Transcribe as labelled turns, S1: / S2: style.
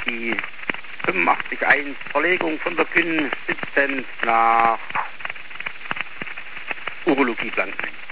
S1: die 85.1 Verlegung von der Kün 17 nach Urologie Blankenheim.